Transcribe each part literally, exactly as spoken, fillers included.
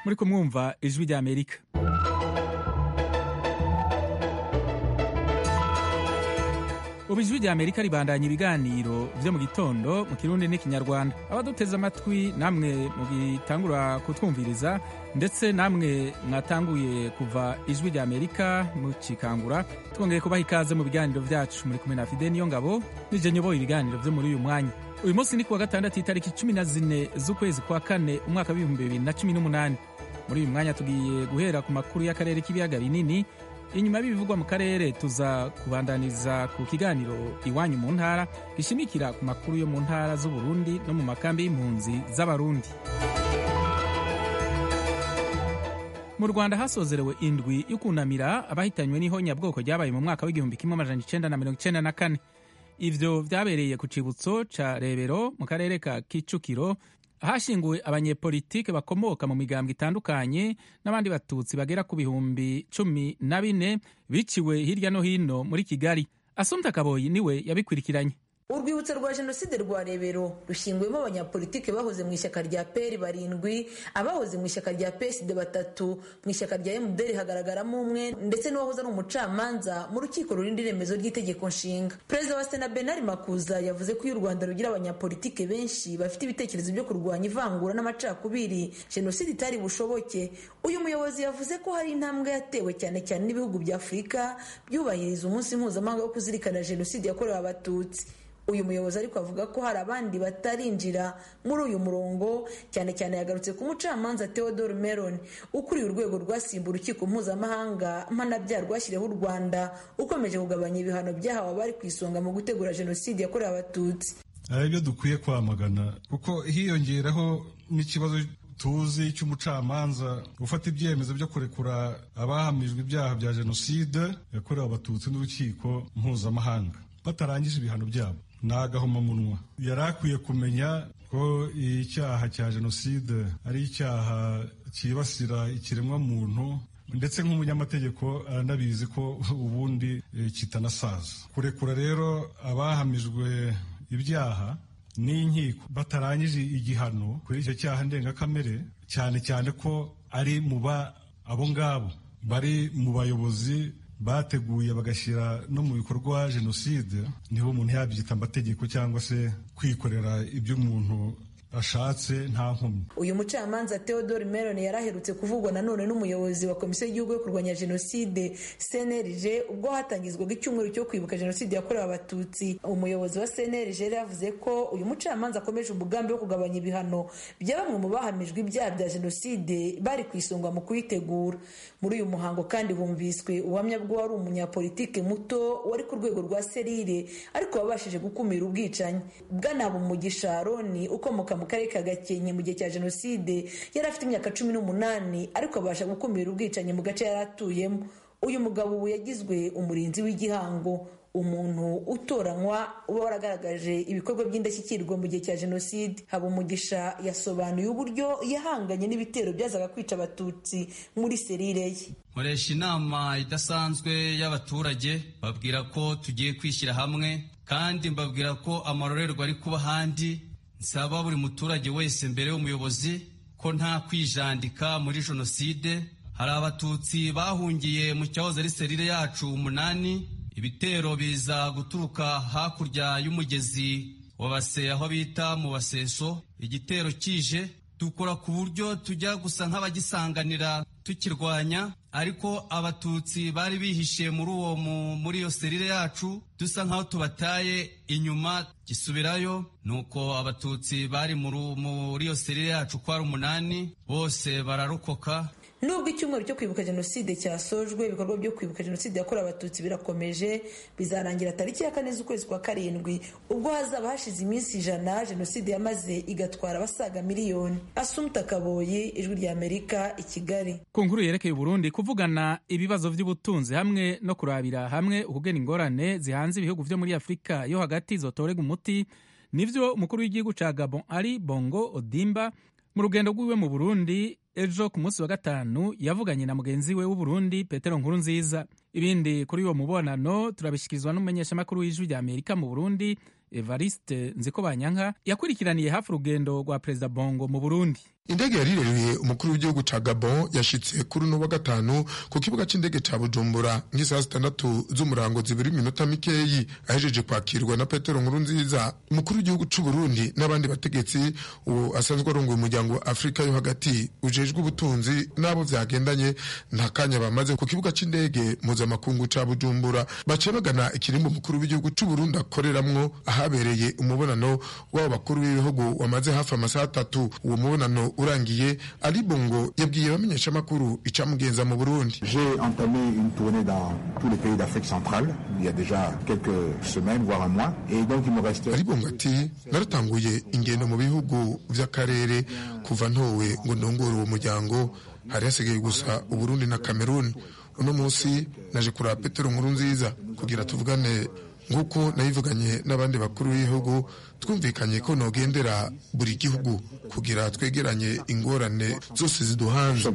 muri kumwumva ijwi rya Amerika. Ubu ijwi rya Amerika ribandanya ibiganiro vyo mu gitondo mu Kirundi n'ikinyarwanda. Abaduteze amatwi namwe mugitangura kutwumviriza, ndetse namwe mwatanguye kuva ijwi rya Amerika mukikangura, twongeye kubaha ikaze mu biganiro vyacu. Muri kumwe na Fide Niyongabo, nije nyoboye ibiganiro vyo muri uyu mwanya. Uyu munsi ni kuwa gatandatu itariki cumi na zine z'ukwezi kwa kane umwaka w'ibihumbi bibiri na cumi n'umunani. Muri uyu mwanya tugiye guhera ku makuru y'akarere k'ibiyaga binini. Inyuma y'ibivugwa mu karere tuza kubandaniza ku kiganiro iwanyu mu ntara gishimikira ku makuru yo mu ntara z'u Burundi no mu makambi y'impunzi z'abarundi. Mu Rwanda hasozerewe indwi y'ukunamira abahitanywe n'ihonyabwoko ryabaye mu mwaka w'igihumbi kimwe amajana icenda na mirongo icenda na kane. Ivyo vyabereye ku cibutso ca Rebero mu karere ka Kicukiro, hashinguwe abanyepolitike bakomoka mu migambwe itandukanye n'abandi batutsi bagera ku bihumbi cumi na bine biciwe hirya no hino muri Kigali. Asumta Kaboyi niwe yabikurikiranye. Urwibutso rwa Jenoside rwa Rebero rushinguyemo abanyapolitike bahoze mu ishyaka rya P E R barindwi, abahoze mu ishyaka rya P S D batatu, mu ishyaka rya M D R hagaragaramo umwe, ndetse n'uwahoze ari umucamanza mu rukiko rurinda iremezo ry'itegeko nshinga. Perezida wa Sena Bernard Makuza yavuze ko iyo u Rwanda rugira abanyapolitike benshi bafite ibitekerezo byo kurwanya ivangura n'amacakubiri, Jenoside itari bushoboke. Uyu muyobozi yavuze ko hari intambwe yatewe cyane cyane n'ibihugu bya Afurika byubahiriza umunsi mpuzamahanga wo kuzirikana Jenoside yakorewe Abatutsi. Uyu muyobozi ariko avuga ko hari abandi batarinjira muri uyu murongo, cyane cyane yagarutse ku mucamanza Theodore Meron ukuriye urwego rwasimbura urukiko mpuzamahanga mpanabyaha rwashyiriweho u Rwanda, ukomeje kugabanya ibihano byahawe abari ku isonga mu gutegura Jenoside yakorewe Abatutsi. Aribyo dukwiye kwamagana, kuko hiyongeraho n'ikibazo tuzi cy'umucamanza ufata ibyemezo byo kurekura abahamijwe ibyaha bya Jenoside yakorewe Abatutsi n'urukiko mpuzamahanga batarangije ibihano byabo. Nagahomamunwa yari akwiye kumenya ko icyaha cya Jenoside ari icyaha cyibasira ikiremwa muntu, ndetse nk'umunyamategeko aranabizi ko ubundi kitanasaza. Kurekura rero abahamijwe ibyaha n'inkiko batarangije igihano kuri icyo cyaha ndengakamere, cyane cyane ko ari mu ba abo ngabo bari mu bayobozi bateguye bagashyira no mu bikorwa Jenoside, niho umuntu yabyita amategeko cyangwa se kwikorera ibyo umuntu ashatse nta nkomyi. Uyu mucamanza Theodore Meron yaraherutse kuvugwa nanone n'umuyobozi wa Komisiyo y'Igihugu yo kurwanya Jenoside C N L G ubwo hatangizwaga icyumweru cyo kwibuka Jenoside yakorewe Abatutsi. Umuyobozi wa C N L G yavuze ko uyu mucamanza akomeje umugambi wo kugabanya ibihano bya bamwe mu bahamijwe ibyaha bya Jenoside bari ku isonga mu kuyitegura. Muri uyu muhango kandi humviswe ubuhamya bwo wari umunyapolitike muto wari ku rwego rwa serire ariko wabashije gukumira ubwicanyi. Bwana Bumugisha Aroni ukomoka mu karere ka Gakenke mu gihe cya Jenoside yari afite imyaka cumi n'umunani ariko abasha gukumira ubwicanyi mu gace yari atuyemo. Uyu mugabo ubu yagizwe umurinzi w'igihango, umuntu utoranywa uba waragaragaje ibikorwa by'indashyikirwa mu gihe cya Jenoside. Habumugisha yasobanuye uburyo yahanganye n'ibitero byazaga kwica Abatutsi muri serire ye. Nkoresha inama idasanzwe y'abaturage, babwira ko tugiye kwishyira hamwe, kandi mbabwira ko amarorerwa ari kuba handi. Nsaba buri muturage wese mbere y'umuyobozi ko nta kwijandika muri Jenoside. Hari Abatutsi bahungiye mu cyahoze ari serire yacu umunani, ibitero biza guturuka hakurya y'umugezi wa Base aho bita mu Baseso. Igitero kije dukora ku buryo tujya gusa nk'abagisanganira tukirwanya, ariko Abatutsi bari bihishe muri uwo muri iyo serire yacu, dusa nkaho tubataye inyuma gisubirayo. Nuko Abatutsi bari muri iyo serire yacu kwa umunani bose bararokoka. Nubwo icyumweru cyo kwibuka Jenoside cyasojwe, ibikorwa byo kwibuka Jenoside yakorewe Abatutsi birakomeje. Bizarangira tariki ya kane z'ukwezi kwa karindwi ubwo hazaba hashize iminsi ijana Jenoside yamaze igatwara abasaga miliyoni. Asumta Kaboyi, Ijwi rya Amerika, i Kigali. Ku nkuru yerekeye Burundi, kuvugana ibibazo by'ubutunzi hamwe no kurabira hamwe ukugena ingorane zihanze ibihugu vyo muri Afurika yo hagati zotorega umuti, nivyo umukuru w'igihugu ca Gabon Ali Bongo Odimba mu rugendo rwiwe mu Burundi ejo ku munsi wa gatanu yavuganye na mugenzi we w'uburundi petero nkurunziza. Ibindi kuri uwo mubonano turabishikirizwa n'umumenyeshamakuru w'ijwi rya amerika mu burundi Evariste Nzikobanyanka yakurikiraniye hafi urugendo rwa perezida Bongo mu Burundi. Indege yarirereye umukuru w'igihugu ca Gabon yashitse kuri uno wa gatanu ku kibuga c'indege ca Bujumbura nk'isaha zitandatu z'umurango zibiri minota mikeyi ahejeje kwakirwa na Petero Nkurunziza umukuru w'igihugu c'u Burundi n'abandi bategetsi uwo asanzwe arongoye umuryango wa Afrika yo hagati ujejwe ubutunzi n'abo vyagendanye nta kanya bamaze ku kibuga c'indege mpuzamakungu ca Bujumbura baciye bagana ikirimbo umukuru w'igihugu c'u Burundi akoreramwo ahabereye umubonano w'abo bakuru b'ibihugu wamaze hafi amasaha atatu. Uwo mubonano urangiye Ali Bongo yabwiye abamenyesha makuru icamugenza mu Burundi. J'ai entamé une tournée dans tous les pays d'Afrique centrale il y a déjà quelques semaines voire un mois et donc il me reste. Ali Bongo ati naratanguye ingendo mu bihugu vy'akarere kuva ntowe ngo ndongore uwo muryango hari hasigaye gusa Uburundi na Cameroon. Uno munsi naje kuraba Petero Nkurunziza kugira tuvugane nguko nayivuganye n'abandi bakuru b'ibihugu twumvikanye ko nogendera buri gihugu kugira twegeranye ingorane zose ziduhanze.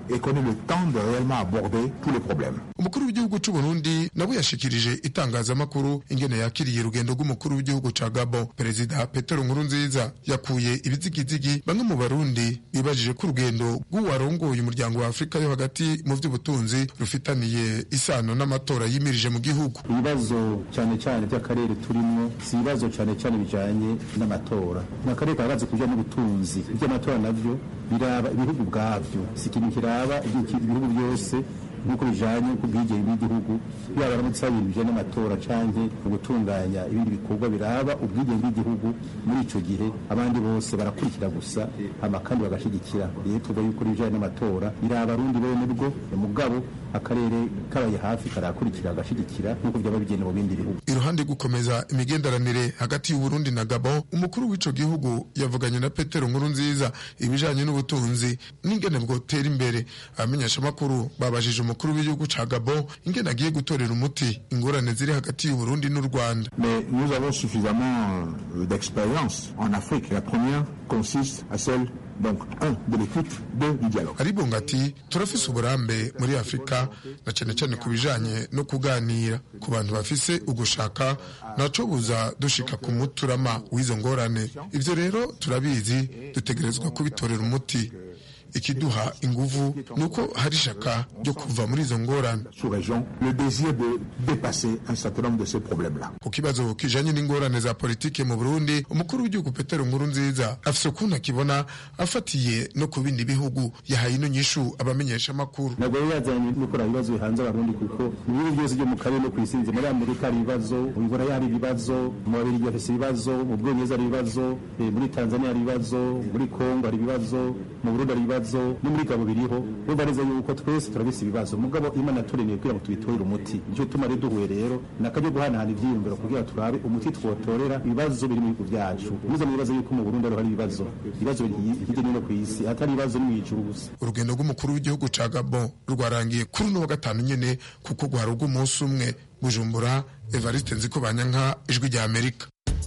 Umukuru w'igihugu c'u Burundi nabo yashikirije itangazamakuru ingene yakiriye urugendo rw'umukuru w'igihugu ca Gabon. Perezida Petero Nkurunziza yakuye ibizigizigi bamwe mu Barundi bibajije ko urugendo rw'uwarongoye umuryango wa Afrika yo hagati mu vy'ubutunzi rufitaniye isano n'amatora yimirije mu gihugu. Ibibazo cyane cyane by'akarere turimo si ibibazo cyane cyane bijanye n'amatora. N'akarere karabaze kuja n'ubutunzi iby'amatora navyo biraba ibihugu bwavyo si ikintu kiraba ibihugu byose nk'uko bijanye kubwigenge bw'igihugu yaba aramutse ibintu bijanye n'amatora canke ugutunganya ibindi bikorwa biraba ubwigenge bw'igihugu muri ico gihe abandi bose barakurikira gusa hama kandi bagashigikira. Rero tuvuga yuko bijanye n'amatora biraba arundi bene bwo mugabo akarere kabaye hafi karakurikira agashigikira nk'uko byaba bigenda mu bindi bihugu. Iruhande gukomeza imigenderanire hagati y'u Burundi na Gabon, umukuru w'ico gihugu yavuganye na Petero Nkurunziza ibijanye n'ubutunzi n'ingene bwotera imbere. Abamenyesha makuru babajije umukuru w'igihugu ca Gabon ingene agiye gutorera umuti ingorane ziri hagati y'u Burundi n'u Rwanda. Mais nous avons suffisamment d'expérience en Afrique. La première consiste à celle donc un de l'écoute, deux du dialogue. Ali Bongo ati turafise uburambe muri Afrika na cyane cyane kubijanye no kuganira ku bantu bafise ugushaka naco buza dushika ku muturama w'izo ngorane. Ivyo rero turabizi dutegerezwa kubitorera umuti. Ikiduha inguvu nuko hari shaka ryo kuva muri izo ngorane. Le désir de dépasser un certain nombre de ces problèmes-là. Ku kibazo kijanye n'ingorane za politike mu Burundi, umukuru w'igihugu Petero Nkurunziza afise ukuntu akibona afatiye no ku bindi bihugu yahaye ino nyishu abamenyesha makuru. Ntabwo yazanye gukora ibibazo bihanze abarundi kuko ibihugu byose byo mu karere no kwisinze muri Amerika hari ibibazo, mu Burayi hari ibibazo, mu Babirigi hari ibibazo, mu Bwongereza hari ibibazo, muri Tanzania hari ibibazo, muri Kongo hari ibibazo, mu Burundi hari ibibazo no muri Gabo biriho. Urumva neza yuko twese turabise ibibazo mugabo Imana turemeye kugira ngo tubitorere umuti. Nicyo tumare duhuye rero nakajyo guhanahana ivyiyumviro kugira turabe umuti twotorera ibibazo biri mu bihugu byacu. Muze mu bibazo yuko mu Burundi hari ibibazo ibibazo hirya no ku isi atari ibibazo ni mw'ijuru gusa. Urugendo rw'umukuru w'igihugu ca Gabon rwarangiye kuri uno wa gatanu nyene kuko gwari rw'umunsi umwe. Bujumbura, Evariste Nzikobanyanka, Ijwi rya Amerika.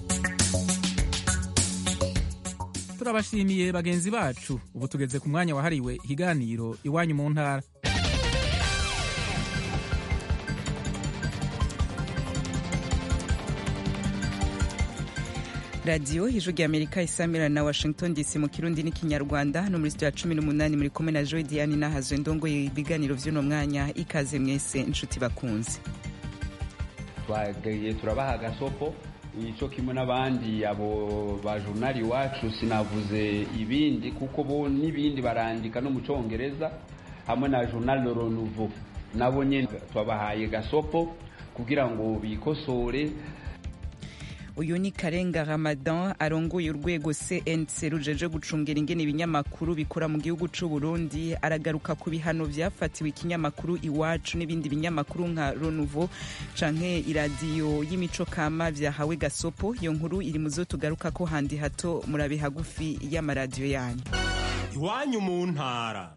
Turabashimiye bagenzi bacu. Ubu tugeze ku mwanya wahariwe ikiganiro iwanyu mu ntara. Radio Ijwi rya Amerika isamira na Washington D C mu Kirundi n'ikinyarwanda no muri studio ya cumi n'umunani muri kumwe na Joy Diane nahazwe ndongoye ibiganiro vy'uno mwanya. Ikaze mwese inshuti bakunze. Twageye turabaha agasopo ico kimwe n'abandi abo ba journal wacu sinavuze ibindi kuko bo nibindi barandika no mu Congereza hamwe na journal Le Renouveau nabo nyene twabahaye gasopo kugira ngo bikosore. Uyu ni Karenga Ramadan arongoye urwego C N C rujeje gucungera ingene ibinyamakuru bikora mu gihugu c'u Burundi. Aragaruka ku bihano vyafatiwe ikinyamakuru Iwacu n'ibindi binyamakuru nka Renouveau canke iradiyo y'imico kama vyahawe gasopo. Iyo nkuru iri muzo tugaruka ko handi hato murabe hagufi y'amaradiyo yanyu. Iwanyu mu ntara.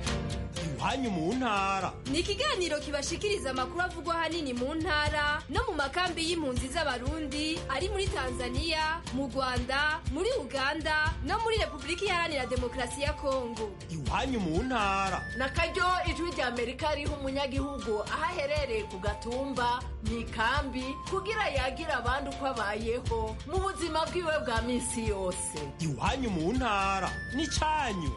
Iwanyu mu ntara ni ikiganiro kibashikiriza amakuru avugwa hanini mu ntara no mu makambi y'impunzi z'abarundi ari muri Tanzania, mu Rwanda, muri Uganda no muri Repubulika Iharanira Demokarasi ya Kongo. Iwanyu mu ntara. Nakaryo ijwi rya Amerika riha umunyagihugu aho aherereye ku gatumba mu ikambi kugira yagira abandi uko abayeho mu buzima bwiwe bwa minsi yose. Iwanyu mu ntara n'icyanyu.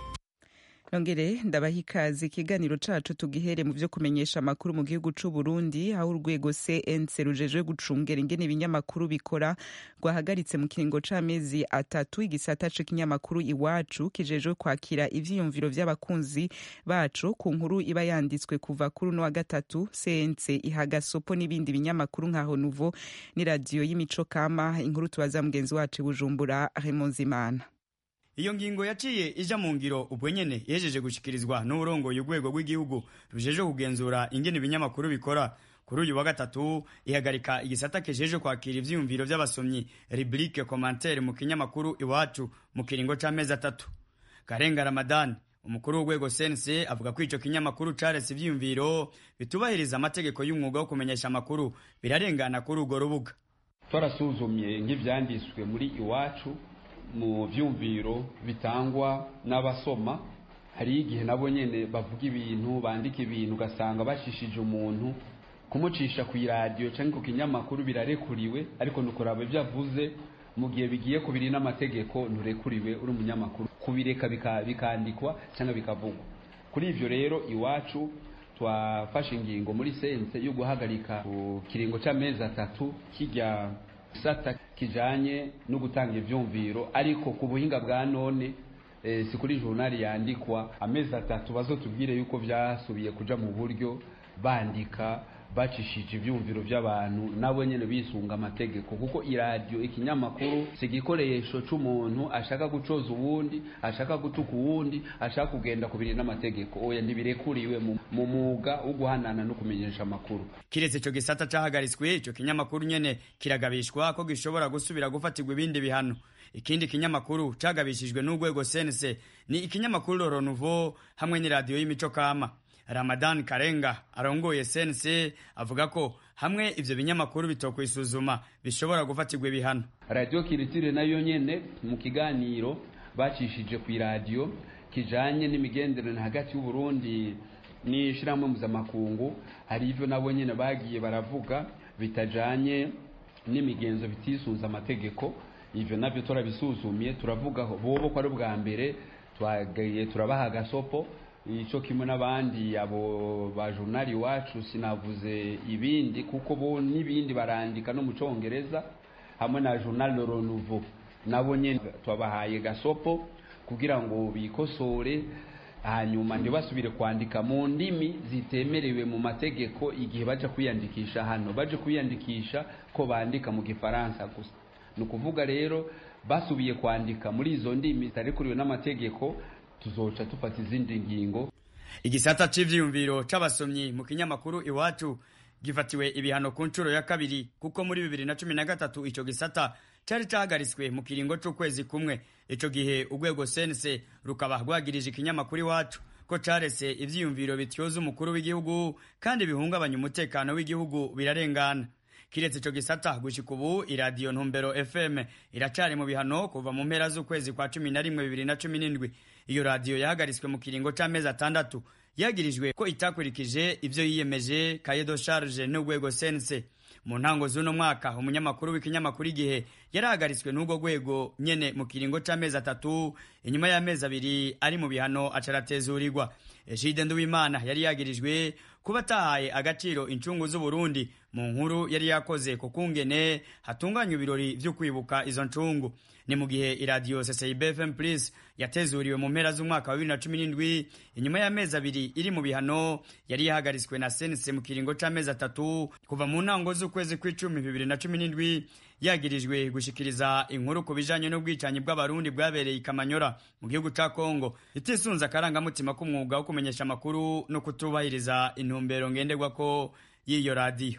Nongere ndabaha ikaze ikiganiro cacu tugihere mu vyo kumenyesha amakuru mu gihugu c'u Burundi aho urwego C N C rujejwe gucungera ingene ibinyamakuru bikora rwahagaritse mu kiringo c'amezi atatu igisata c'ikinyamakuru Iwacu kijejwe kwakira ivyiyumviro vy'abakunzi bacu ku nkuru iba yanditswe kuva kuri no wa gatatu. C N C ihaga sopo n'ibindi binyamakuru nka Honuvo ni radio y'imico kama. Inkuru tubaza mugenzi wacu Bujumbura Raymond Zimana. Iyo ngingo yaciye ija mu ngiro ubwo nyene yejeje gushikirizwa n'urongoye urwego rw'igihugu rujeje kugenzura ingene ibinyamakuru bikora. Kuri uyu wa gatatu ihagarika igisata kejeje kwakira ivyiyumviro vy'abasomyi rubrique commentaire mu kinyamakuru Iwacu mu kiringo c'amezi atatu. Karenga Ramadan umukuru w'urwego C N C avuga ko ico kinyamakuru caretse ivyiyumviro bitubahiriza amategeko y'umwuga wo kumenyesha amakuru birarengana kuri urwo rubuga. Twarasuzumye nk'ivyanditswe muri Iwacu mu vyumviro bitangwa n'abasoma. Hari igihe nabo nyene bavuga ibintu bandika ibintu ugasanga bashishije umuntu kumucisha ku radio canke ku kinyamakuru birarekuriwe, ariko nukuraba ivyo avuze mu gihe bigiye kubiri n'amategeko nturekuriwe uri umunyamakuru kubireka bikandikwa canke bikavugwa. Kuri ivyo rero Iwacu twafashe ingingo muri sense yo guhagarika ku kiringo c'amezi atatu kijya sata kijanye no gutanga ivyumviro, ariko ku buhinga bwa none e, si kuri journal yandikwa amezi atatu bazotubwire yuko vyasubiye kuja mu buryo bandika bacishije ivyumviro by'abantu nabo nyene bisunga amategeko, kuko iradio ikinyamakuru sigikoresho c'umuntu ashaka gucoza uwundi, ashaka gutuka uwundi, ashaka kugenda kubiri n'amategeko. Oya ntibirekuriwe mu muga wo guhanana no kumenyesha amakuru. Kiretse ico gisata cahagaritswe, ico kinyamakuru nyene kiragabishwa ko gishobora gusubira gufatirwa ibindi bihano. Ikindi kinyamakuru cagabishijwe n'urwego C N C ni ikinyamakuru Ronuvo hamwe ni radio y'imico kama. Ramadan Karenga arongoye C N C avuga ko hamwe ivyo binyamakuru bitokwisuzuma bishobora gufatirwa ibihano. Radio Kiritire nayo nyene mu kiganiro bacishije ku radio kijanye n'imigenderanire hagati y'u Burundi ni shiramwe mpuzamakungu, hari ivyo nabo nyene bagiye baravuga bitajanye n'imigenzo bitisunza amategeko. Ivyo navyo turabisuzumiye turavugaho bobo ko ari ubwa mbere twagaye turabaha gasopo ico kimwe n'abandi abo ba journal Iwacu. Sinavuze ibindi kuko bo n'ibindi barandika no mu Congereza hamwe na journal Le Renouveau nabo nyene twabahaye gasopo kugira ngo bikosore, hanyuma ntibasubire kwandika mu ndimi zitemerewe mu mategeko. Igihe baje kwiyandikisha hano baje kwiyandikisha ko bandika mu Gifaransa gusa, nukuvuga rero basubiye kwandika muri izo ndimi zitarikuriwe n'amategeko tuzoca tufata izindi ngingo. Igisata c'ivyiyumviro c'abasomyi mu kinyamakuru Iwacu gifatiwe ibihano ku ncuro ya kabiri, kuko muri bibiri na cumi na gatatu ico gisata cari cahagaritswe mu kiringo c'ukwezi kumwe. Ico gihe urwego C N C rukaba rwagirije ikinyamakuru Iwacu ko carese ivyiyumviro bityoza umukuru w'igihugu kandi bihungabanya umutekano w'igihugu birarengana. Kiretse ico gisata gushika ubu iradio Ntumbero F M iracari mu bihano kuva mu mpera z'ukwezi kwa cumi na rimwe bibiri na cumi n'indwi. Iyo radio yahagaritswe mu kiringo c'amezi atandatu yagirijwe ko itakurikije ivyo yiyemeje cahier de charge n'urwego C N C. Mu ntango z'uno mwaka umunyamakuru w'ikinyamakuru Igihe yarahagaritswe n'ubwo rwego nyene mu kiringo c'amezi atatu, inyuma y'amezi abiri ari mu bihano acaratezurirwa. Ejide Nduwimana yari yagirijwe kuba atahaye agaciro incungu z'u Burundi mu nkuru yari yakoze ku kungene hatunganywa ibirori vyo kwibuka izo ncungu. Ni mu gihe iradio C C B F M Plus yatezuriwe mu mpera z'umwaka wa bibiri na cumi n'indwi, inyuma y'amezi abiri iri mu bihano yari yahagaritswe na C N C mu kiringo c'amezi atatu kuva mu ntango z'ukwezi kw'icumi bibiri na cumi n'indwi, yagirijwe gushikiriza inkuru ku bijanye n'ubwicanyi bw'abarundi bwabereye Kamanyora mu gihugu ca Kongo, itisunza akarangamutima k'umwuga wo kumenyesha amakuru no kutubahiriza intumbero ngenderwako y'iyo radio.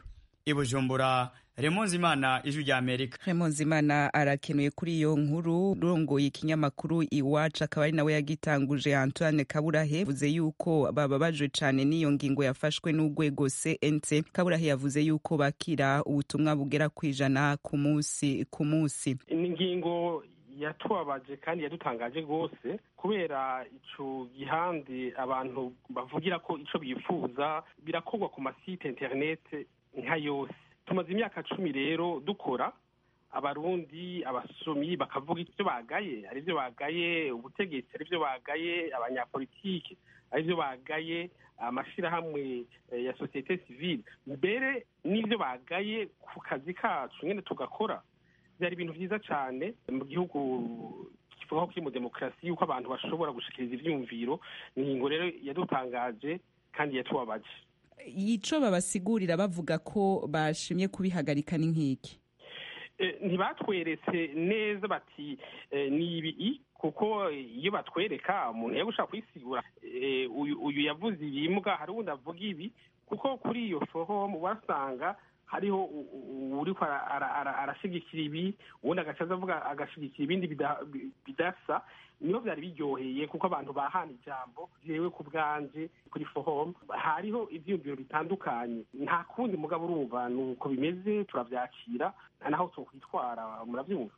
ibujumbura Remonzi Imana, ijwi rya Amerika. Remonzi Imana arakenuye kuri iyo nkuru. Rongoye ikinyamakuru Iwacu akaba ari nawe yagitanguje Antoine Kaburahe yavuze yuko bababajwe cane n'iyo ngingo yafashwe n'urwego C N C. Kaburahe yavuze yuko bakira ubutumwa bugera kwijana ku munsi ku munsi. Ingingo yatubabaje kandi yadutangaje rwose kubera ico gihande abantu bavugira ko ico bifuza birakorwa ku masite internet nka yose. Tumaze imyaka cumi rero dukora, abarundi abasomyi bakavuga ivyo bagaye, ari byo bagaye ubutegetsi, ari byo bagaye abanyapolitike, ari byo bagaye amashirahamwe ya societe civile, mbere n'ivyo bagaye ku kazi kacu nyene tugakora. Byari ibintu vyiza cane mu gihugu kivuga ko kiri mu demokarasi yuko abantu bashobora gushikiriza ivyumviro. Ingingo rero yadutangaje kandi yatubabaje. Ico babasigurira bavuga ko bashimye kubihagarika ni nkiki? E, ntibatweretse neza bati e, ni ibi kuko iyo batwereka umuntu yagushaka kwisigura e, uyu, uyu yavuze ibimbwa hari undi avuga ibi kuko kuri iyo forum wasanga hariho uriko arashigikira ibi ubundi agacaza avuga agashigikira ibindi bidasa. Niyo byari biryoheye kuko abantu bahana ijambo jewe ku bwanje kuri forum hariho ivyumviro bitandukanye. Nta kundi mugabo urumva nuko bimeze, turavyakira naho twokwitwara. Muravyumva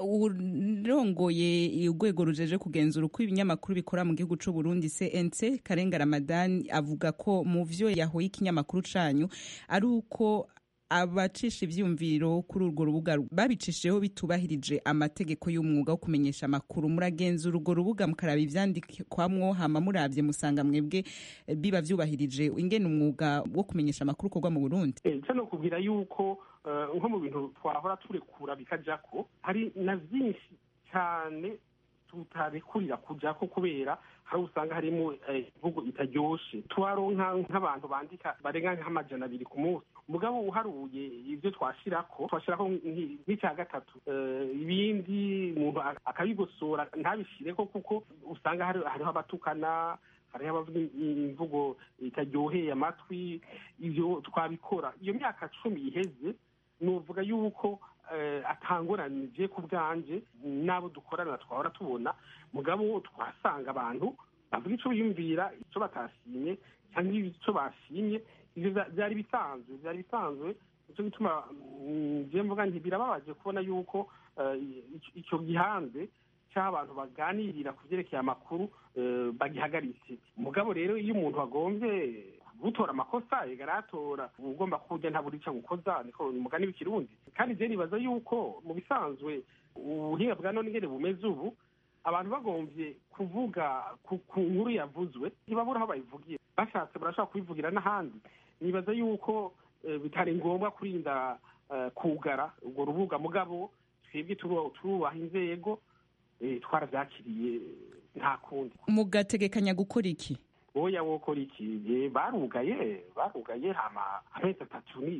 urongoye urwego rujeje kugenzura uko ibinyamakuru bikora mu gihugu c'u Burundi C N C Karenga Ramadan avuga ko mu vyo yahoye ikinyamakuru canyu ari uko abacisha ivyumviro kuri urwo rubuga babicishijeho bitubahirije amategeko y'umwuga wo kumenyesha amakuru. Muragenzura urwo rubuga mukaraba ivyandikwamwo hama muravye musanga mwebwe biba vyubahirije ingene umwuga wo kumenyesha amakuru ukorwa mu Burundi? Eh, no kubwira yuko uh, nko mu bintu twahora turekura bikajako hari na vyinshi cyane tutarekurira kujako kubera hari usanga harimo imvugo eh, itaryoshe. Twaronka nk'abantu bandika barenga nk'amajana abiri ku munsi, mugabo uharuye ivyo twashirako twashirako nk'icya gatatu uh, ibindi umuntu akabigosora ntabishireko kuko usanga hari hariho abatukana, hariho abavuga imvugo itaryoheye amatwi. Ivyo twabikora iyo myaka cumi iheze, nuvuga yuko Uh, atangoranije ku bwanje nabo dukorana twahora tubona, mugabo twasanga abantu bavuga ico biyumvira, ico batashimye cyangwa ico bashimye. Ivyo byari bisanzwe byari bisanzwe ico gituma je mvuga nti birababaje kubona yuko uh, ico gihande cy'abantu baganirira kuvyerekeye amakuru uh, bagihagaritse. Mugabo rero iyo umuntu agomvye gutora amakosa egaratora ugomba kujya nta buri cyo gukoza, niko umugani w'ikirundi. Kandi je nibaza yuko mu bisanzwe ubuhinga bwa none ngene bumeze ubu, abantu bagomvye kuvuga ku nkuru yavuzwe ntibabura aho bayivugiye, bashatse barashaka kubivugira n'ahandi. Nibaza yuko e, bitari ngombwa kurinda e, kugara urwo rubuga, mugabo twebwe turubaha inzego e, twaravyakiriye nta kundi. Mugategekanya gukora iki? Oya wokora iki? Barugaye barugaye hama amezi atatu ni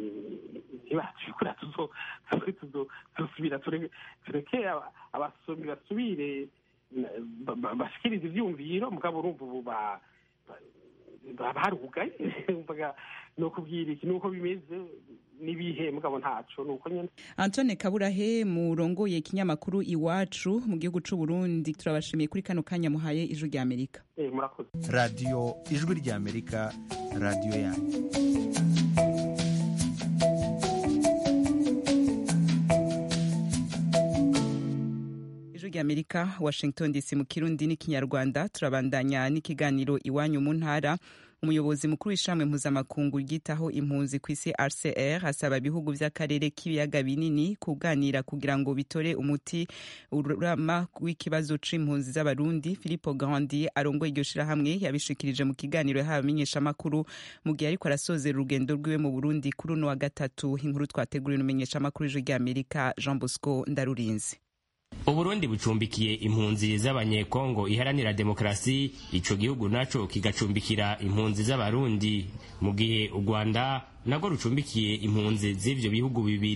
ntibacikura tuzo tuzo tusubira tureke abasomi basubire bashikiriza ivyumviro, mugabo urumva ubu barugaye. Mvuga no kubwira iki nuko bimeze nibihe mugabo ntaco nuko nyene. Antoine Kaburahe murongoye ikinyamakuru Iwacu mu gihugu c'u Burundi, turabashimiye kuri kano kanya muhaye ijwi rya Amerika. Eh murakoze. Radio ijwi rya Amerika, radio yanyu. Ijwi Amerika, Washington D C mu Kirundi n'ikinyarwanda. Turabandanya n'ikiganiro iwanyu mu ntara. Umuyobozi mukuru w'ishamwe mpuzamakungu ryitaho impunzi ku isi R C R asaba ibihugu vy'akarere k'ibiyaga binini kuganira kugira ngo bitore umuti urama w'ikibazo c'impunzi z'abarundi. Filippo Grandi arongoye iryo shirahamwe yabishikirije mu kiganiro yahawe amenyeshamakuru mu gihe ariko arasozera urugendo rwiwe mu Burundi kuri uno wa gatatu. Inkuru twateguriwe n'umumenyeshamakuru w'ijwi ry'Amerika Jean Bosco Ndarurinzi. Uburundi bucumbikiye impunzi z'abanyekongo iharanira demokrasi, ico gihugu naco kigacumbikira impunzi z'abarundi, mu gihe u Rwanda nago rucumbikiye impunzi z'ivyo bihugu bibiri.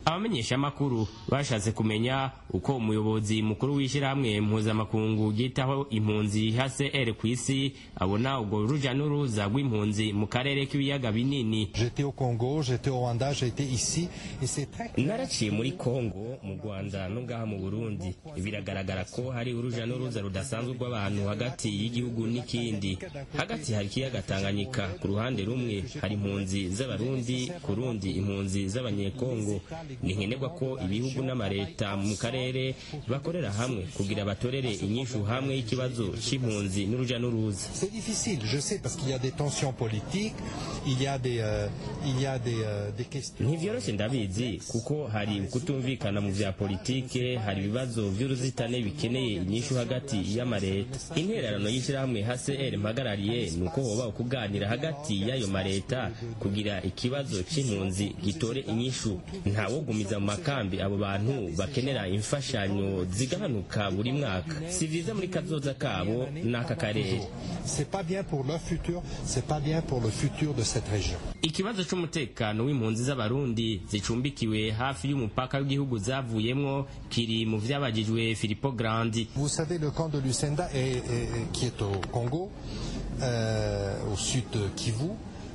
abamenyesha makuru bashatse kumenya uko umuyobozi mukuru w'ishyirahamwe mpuzamakungu ryitaho impunzi H C R ku isi abona ubwo ruja n'uruza rw'impunzi mu karere k'ibiyaga binini. J'étais au Congo, j'étais au Rwanda, j'étais ici et c'est très naraciye muri Congo, mu Rwanda no ngaha mu Burundi. Biragaragara ko hari uruja n'uruza rudasanzwe rw'abantu hagati y'igihugu n'ikindi. Hagati hari ikiyaga Tanganyika, ku ruhande rumwe hari impunzi z'abarundi, ku rundi impunzi z'abanyekongo. Ni nkenerwa ko ibihugu n'amareta mu karere bakorera hamwe kugira batorere inyishu hamwe y'ikibazo c'impunzi n'uruja n'uruza. C'est difficile, je sais, parce qu'il y a des tensions politiques, il y a des euh, il y a des euh, des questions. Ntivyoroshe ndabizi kuko hari kutumvikana mu vya politike, hari ibibazo vy'uruzitane bikeneye inyishu hagati y'amareta. Intererano y'ishyirahamwe H C R mpagarariye nuko hoba kuganira hagati y'ayo mareta kugira ikibazo c'impunzi gitore inyishu. Ntawo gumiza mu makambi abo bantu bakenera imfashanyo zigabanuka buri mwaka. Si vyiza muri kazoza kabo n'aka karere. C'est pas bien pour leur futur, c'est pas bien pour le futur de cette région. Ikibazo c'umutekano w'impunzi z'abarundi zicumbikiwe hafi y'umupaka w'igihugu zavuyemwo kiri mu vyabajijwe Filippo Grandi. Vous savez, le camp de Lusenda est, est, qui est au Congo, euh, au sud de Kivu.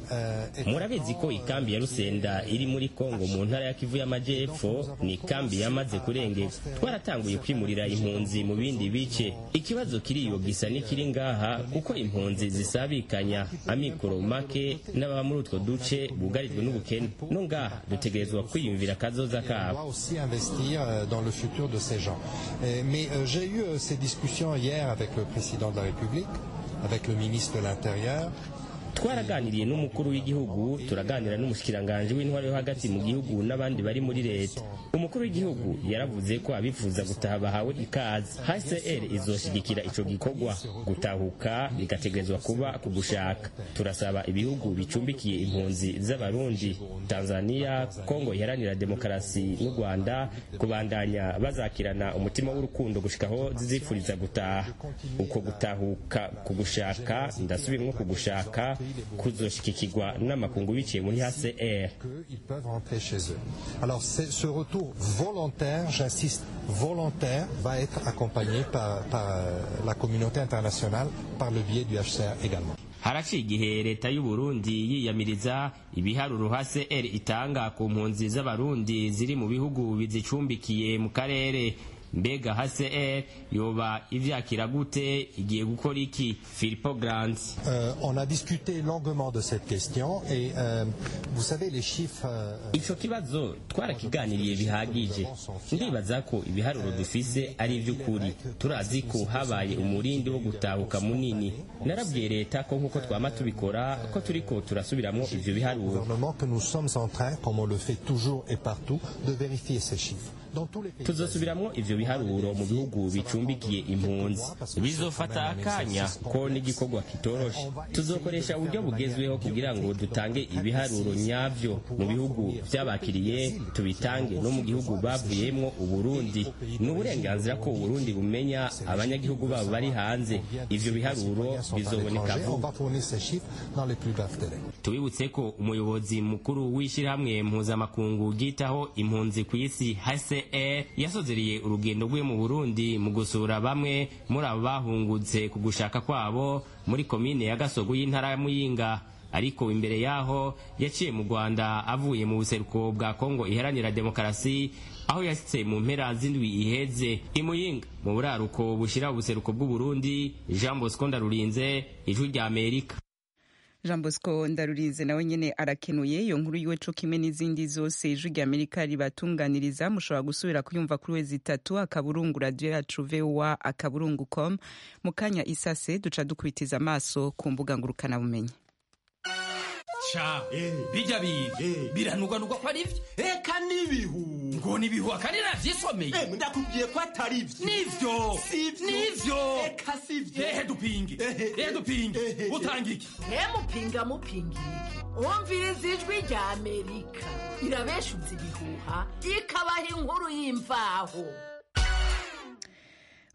Murabizi ko ikambi ya Rusenda iri muri Kongo mu ntara ya Kivu y'Amajepfo ni ikambi yamaze kurengera. Twaratanguye kwimurira impunzi mu bindi bice. Ikibazo kiriyo gisa n'ikiri ngaha kuko impunzi zisabikanya amikoro make n'ababa muri utwo duce bugarijwe n'ubukene. No ngaha dutegerezwa kwiyumvira kazoza kabo. Aussi investir dans le futur de ces gens. Mais j'ai eu ces discussions hier avec le président de la République, avec le ministre de l'Intérieur. Twaraganiriye n'umukuru w'igihugu, turaganira n'umushikiranganje w'intwaro yo hagati mu gihugu n'abandi bari muri leta. Umukuru w'igihugu yaravuze ko abifuza gutaha bahawe ikaze. H C R izoshigikira ico gikorwa. Gutahuka bigategerezwa kuba kugushaka. Turasaba ibihugu bicumbikiye impunzi z'abarundi, Tanzania, Kongo iharanira demokarasi n'u Rwanda kubandanya bazakirana umutima w'urukundo gushikaho zizifuriza gutaha. Uko gutahuka kugushaka ndasubiramo kugushaka kuzoshikikirwa n'amakungu biciye muri H C R. Ils peuvent rentrer chez eux. Alors ce retour volontaire, j'insiste, volontaire, va être accompagné par, par la communauté internationale par le biais du H C R également. Haraciye igihe leta y'u Burundi yiyamiriza ibiharuro H C R itanga ku mpunzi z'abarundi ziri mu bihugu bizicumbikiye mu karere. Mbega H C R yoba ivyakira gute, igiye gukora iki? Filippo Grandi. Euh, on a discuté longuement de cette question et euh, vous savez les chiffres. Euh, Ico kibazo twarakiganiriye bihagije. Ndibaza ko ibiharuro dufise ari ivy'ukuri. Turazi ko habaye umurindi wo gutahuka munini. Narabwiye leta ko nkuko twama tubikora ko turiko turasubiramwo ivyo biharuro. Gouvernement que nous sommes en train, comme on le fait toujours et partout, de vérifier ces chiffres. Tuzosubiramwo ivyo biharuro mu bihugu bicumbikiye impunzi. Bizofata akanya ko n'igikorwa kitoroshe. Tuzokoresha uburyo bugezweho kugira ngo dutange ibiharuro nyavyo mu bihugu vyabakiriye, tubitange no mu gihugu bavuyemwo Uburundi. N'uburenganzira ko Uburundi bumenya abanyagihugu babo bari hanze. Ivyo biharuro bizoboneka vuba. Tubibutse ko umuyobozi mukuru w'ishyirahamwe mpuzamakungu ryitaho impunzi ku isi H C R yasozeriye urugendo rwe mu Burundi mu gusura bamwe muri abo bahungutse ku gushaka kwabo muri komine ya Gasogo y'intara ya Muyinga. Ariko imbere yaho yaciye mu Rwanda avuye mu buseruko bwa Kongo iharanira demokarasi, aho yasitse mu mpera z'indwi iheze i Muyinga mu buraruko bushira ubuseruko bw'u Burundi. Jean Bosco Ndarurinze, Ijwi rya Amerika. Jean Bosco Ndarurinze nawe nyene arakenuye iyo nkuru yiwe co kimwe n'izindi zose Ijwi rya Amerika ribatunganiriza. Mushobora gusubira kuyumva kuri wezi itatu akaburungu radio yacu V O A akaburungu com. Mu kanya isase duca dukubitiza amaso ku mbuga ngurukana bumenyi. Cha bijya bibi biranugwanugwa ko ari byo eka nibihu ngo nibihu akari navyisomeye eh ndakubwiye ko atari byo nivyo nivyo eka sivyo eh dupinge eh dupinge utangike eh mupinga mupingi umviriza Ijwi rya Amerika irabeshuza ibihuha ikabaha inkuru y'imvaho.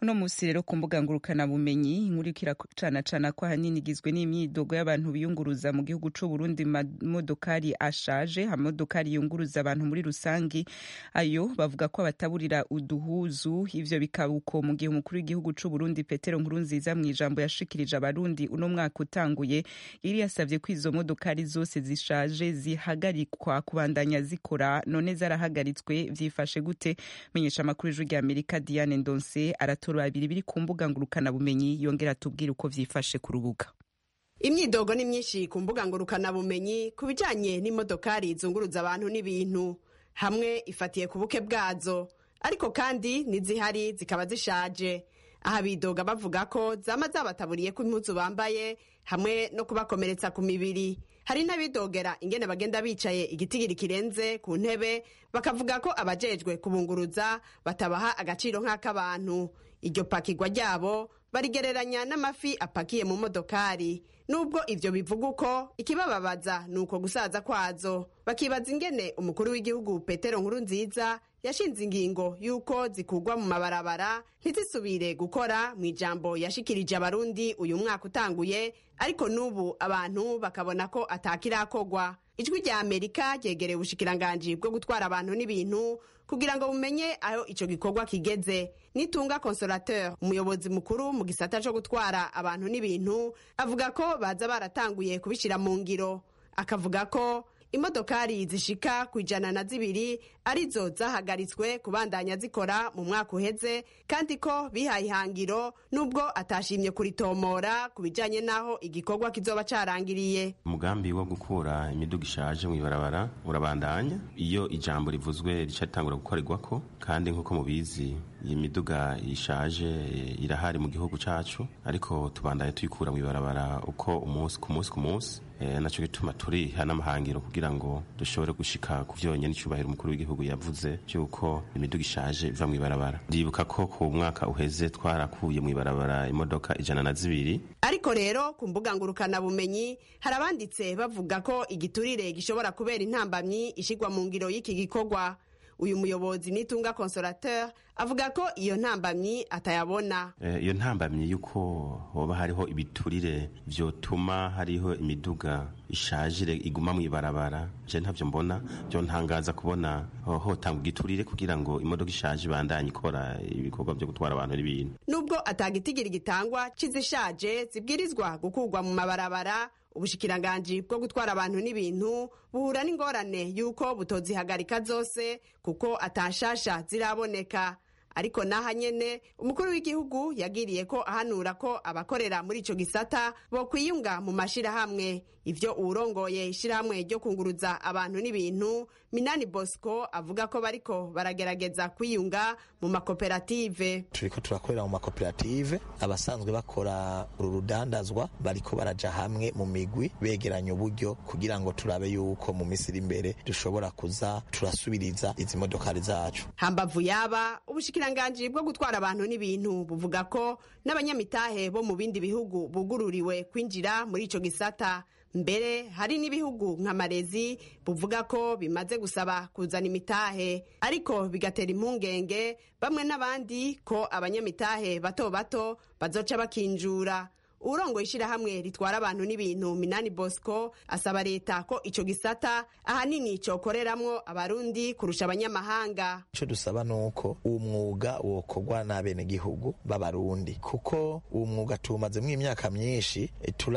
uno musi rero ku mbuga ngurukana bumenyi inkuru ikiracana cana ko ahanini igizwe n'imyidogo y'abantu biyunguruza mu gihugu c'u Burundi modokari ashaje amodokari yunguruza abantu muri rusangi ayo bavuga ko abataburira uduhuzu ivyo bikabuko mu gihe umukuru w'igihugu c'u Burundi Petero Nkurunziza mu ijambo yashikirije abarundi uno mwaka utanguye yari yasavye ko izo modokari zose zishaje zihagarikwa kubandanya zikora none zarahagaritswe vyifashe gute menyesha amakuru y'ijwi rya Amerika Diane Ndonse aratora babiri biri ku mbuga ngurukana bumenyi yongera tubwira uko vyifashe ku rubuga. Imyidogo ni myinshi ku mbuga ngurukana bumenyi kubijanye n'imodokari zunguruza abantu n'ibintu hamwe ifatiye ku buke bwazo ariko kandi nizihari zikaba zishaje aha bidoga bavuga ko zama zabataburiye ko impuzu bambaye hamwe no kubakomeretsa ku mibiri. Hari n'abidogera ingene bagenda bicaye igitigiri kirenze ku ntebe bakavuga ko abajejwe kubunguruza batabaha agaciro nk'akabantu. Iryo pakirwa ryabo barigereranya n'amafi apakiye mu modokari. Nubwo ivyo bivuga uko ikibababaza nuko gusaza kwazo bakibaza ingene umukuru w'igihugu Petero Nkurunziza yashinze ingingo yuko zikugwa mu mabarabara ntizisubire gukora mu ijambo yashikirije abarundi uyu mwaka utanguye ariko nubu abantu bakabona ko atakirakogwa. Ijwi rya Amerika ryegereye ubushikiranganji bwo gutwara abantu n'ibintu kugira ngo bumenye aho ico gikorwa kigeze. Nitunga Consolateur umuyobozi mukuru mu gisata cyo gutwara abantu n'ibintu avuga ko baza baratanguye kubishira mu ngiro, akavuga ko imodokari zishika ku ijana na zibiri arizo zahagaritswe kubandanya zikora mu mwaka uheze kandi ko bihaye ihangiro nubwo atashimye kuritomora kubijanye naho igikorwa kizoba carangiriye. Umugambi wo gukura imiduga ishaje mu ibarabara urabandanya iyo ijambo rivuzwe ricatangura gukorerwako kandi nkuko mubizi iyi miduga ishaje irahari mu gihugu cacu ariko tubandanye tuyikura mu ibarabara uko umunsi ku munsi ku munsi. E, naco gituma turi hanamahangiro kugira ngo dushobore gushika ku vyonye n'icubahiro umukuru w'igihugu yavuze cyuko imiduga ishaje iva mu ibarabara. Ndibuka ko ku mwaka uheze twarakuye mu ibarabara imodoka ijana na zibiri. Ariko rero ku mbuga ngurukana bumenyi harabanditse bavuga ko igiturire gishobora kubera intambamyi ishigwa mu ngiro y'iki gikorwa. Uyu muyobozi Nitunga Consolateur avuga ko iyo ntambamyi atayabona. Iyo e, ntambamyi yuko hoba hariho ibiturire vyotuma hariho imiduga ishajire iguma mu ibarabara je ntavyo mbona byo ntangaza kubona hotanga igiturire kugira ngo imodoka ishaje bandanye ikora ibikorwa byo gutwara abantu n'ibintu. Nubwo atagitigiri gitangwa cizishaje zibwirizwa gukurwa mu mabarabara ubushikiranganji bwo gutwara abantu n'ibintu buhura n'ingorane yuko butozihagarika zose kuko atashasha ziraboneka. Ariko naha nyene umukuru w'igihugu yagiriye ko ahanura ko abakorera muri ico gisata bo kwiyunga mu mashirahamwe. Ivyo urongoye ishirahamwe ryo kunguruza abantu n'ibintu Minani Bosco avuga ko bariko baragerageza kwiyunga mu makoperative. Turiko turakorera mu makoperative abasanzwe bakora uru rudandazwa bariko baraja hamwe mu migwi begeranya uburyo kugira ngo turabe yuko mu misiri imbere dushobora kuza turasubiriza izi modokari zacu. Hambavu yaba ubushikiranganji bwo gutwara abantu n'ibintu buvuga ko n'abanyamitahe bo mu bindi bihugu bugururiwe kwinjira muri ico gisata. Mbere hari n'ibihugu nka Malezi buvuga ko bimaze gusaba kuzana imitahe ariko bigatera impungenge bamwe n'abandi ko abanyamitahe bato bato bazoca bakinjura. Urongo ishirahamwe ritwara abantu n'ibintu Minani Bosco asaba leta ko ico gisata ahanini cokoreramwo abarundi kurusha abanyamahanga. Ico dusaba nuko uwo mwuga wokorwa n'abene gihugu b'abarundi kuko uwo mwuga tumazemwo imyaka myinshi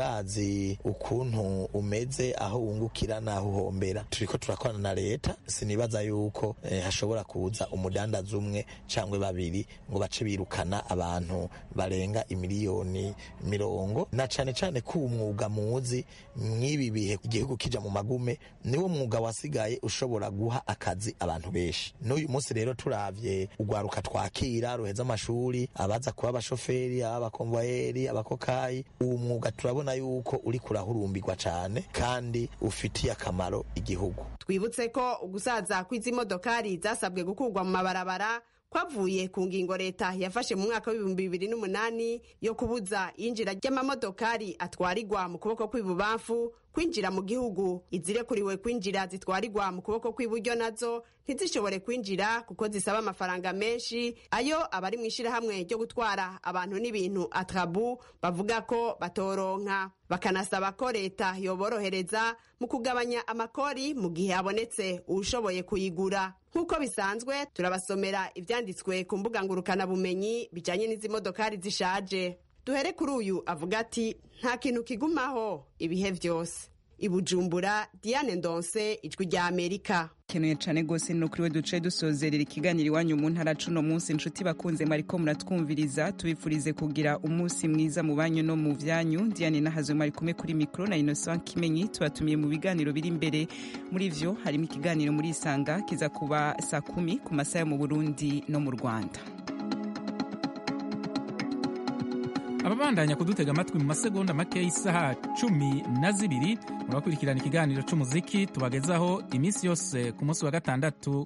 turazi ukuntu umeze aho wungukira naho uhombera. Turiko turakorana na leta sinibaza yuko eh, hashobora kuza umudandaza umwe cangwe babiri ngo bace birukana abantu barenga imiliyoni miro na cane cane ko umwuga muzi mwibi bihe igihugu kija mu magume niwo mwuga wasigaye ushobora guha akazi abantu benshi. N'uyu munsi rero turavye ugwaruka twakira ruheza amashuri abaza kuba abashoferi abakonvoyeri abakokayi uwo mwuga turabona yuko uri kurahurumbirwa cane kandi ufitiye akamaro igihugu. Twibutse ko ugusaza kw'izi modokari zasabwe gukurwa mu mabarabara kwavuye ku ngingo leta yafashe mu mwaka w'ibihumbi bibiri n'umunani yo kubuza injira ry'amamodokari atwarirwa mu kuboko kw'ibubamfu kwinjira mu gihugu. Izirekuriwe kwinjira zitwarirwa mu kuboko kw'iburyo nazo ntizishobore kwinjira kuko zisaba amafaranga menshi, ayo abari mu ishirahamwe ryo gutwara abantu n'ibintu Atrabu bavuga ko batoronka. Bakanasaba ko leta yoborohereza mu kugabanya amakori mu gihe habonetse uwushoboye kuyigura. Nk'uko bisanzwe turabasomera ivyanditswe ku mbuga ngurukana bumenyi bijanye n'izi modokari zishaje. Duhere kuri uyu avuga ati nta kintu kigumaho ibihe vyose. I Bujumbura, Diane Ndonse, Ijwi rya Amerika. Kenuye cane gose no kuri we duce dusozerera ikiganiro iwanyu mu ntara cuno munsi. Inshuti bakunze mariko muratwumviriza, tubifurize kugira umunsi mwiza mu banyu no mu vyanyu. Diane Nahazwe mari kumwe kuri mikro na Innocent Kimenyi, tubatumiye mu biganiro biri imbere. Muri vyo harimo ikiganiro muri Isanga kiza kuba saa kumi ku masaha mu Burundi no mu Rwanda. ababandanya kudutega amatwi mu masegonda make y'isaha cumi na zibiri murakurikirana ikiganiro c'umuziki tubagezaho iminsi yose ku munsi wa gatandatu